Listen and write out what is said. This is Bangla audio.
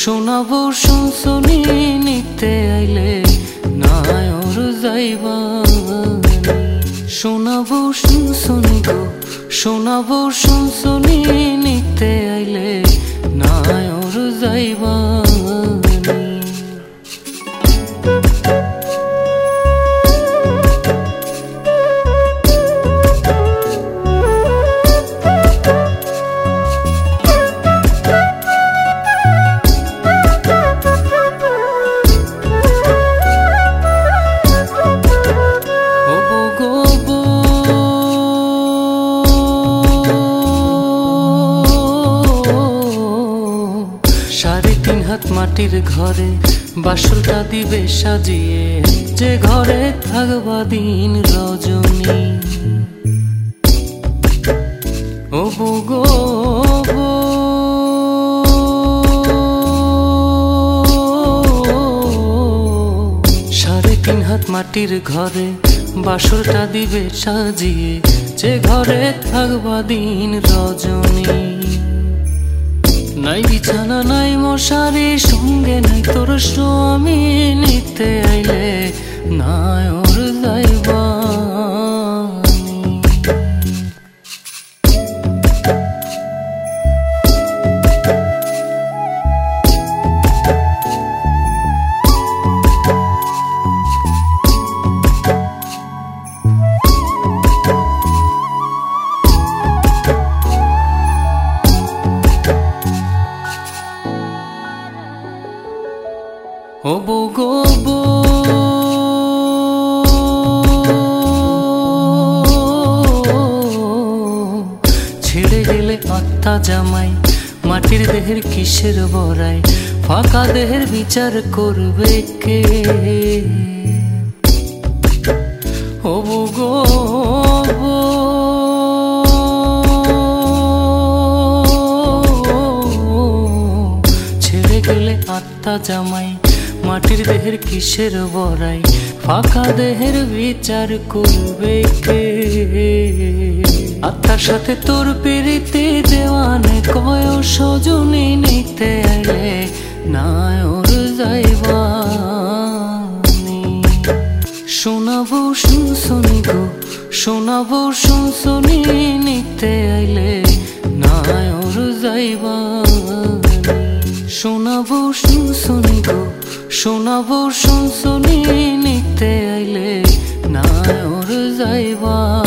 শোনাবো শুনশুনি নিতে আইলে নাই ওর যাইবানি। শোনাবো শুনশুনি গো, শোনাবো শুনশুনি নিতে আইলে নাই ওর যাইবানি। মাটির ঘরে বাসরটা দিবে সাজিয়ে, যে ঘরে থাকবা দিন রজনী। ও গো 3.5 হাত মাটির ঘরে বাসরটা দিবে সাজিয়ে, যে ঘরে থাকবা দিন রজনী। নাই বিছানা নাই মশারি, সঙ্গে নাই তোর স্বামী, নিতে আইলে নাই ওর যাইবানি। ও গো ছেড়ে গেলে আত্মা জামাই, মাটির দেহের কিসের বড়াই, ফাঁকা দেহের বিচার করবে কে? ও গো ছেড়ে গেলে আত্মা জামাই, মাটির দেহের কিসের বড়াই, ফাঁকা দেহের বিচার করবে কে? আত্মার সাথে তোর পিরিতি দেওয়ানে কয় সজনী, নিতে আইলে নাই ওর যাইবানি। শোনাবো শুনশুনি গো, শোনাবো শুনশুনি নিতে আইলে নাই ওর যাইবানি। শোনাবো শুনশুনি গো, শোনাবো শুনশুনি নিতে আইলে নাই ওর যাইবানি।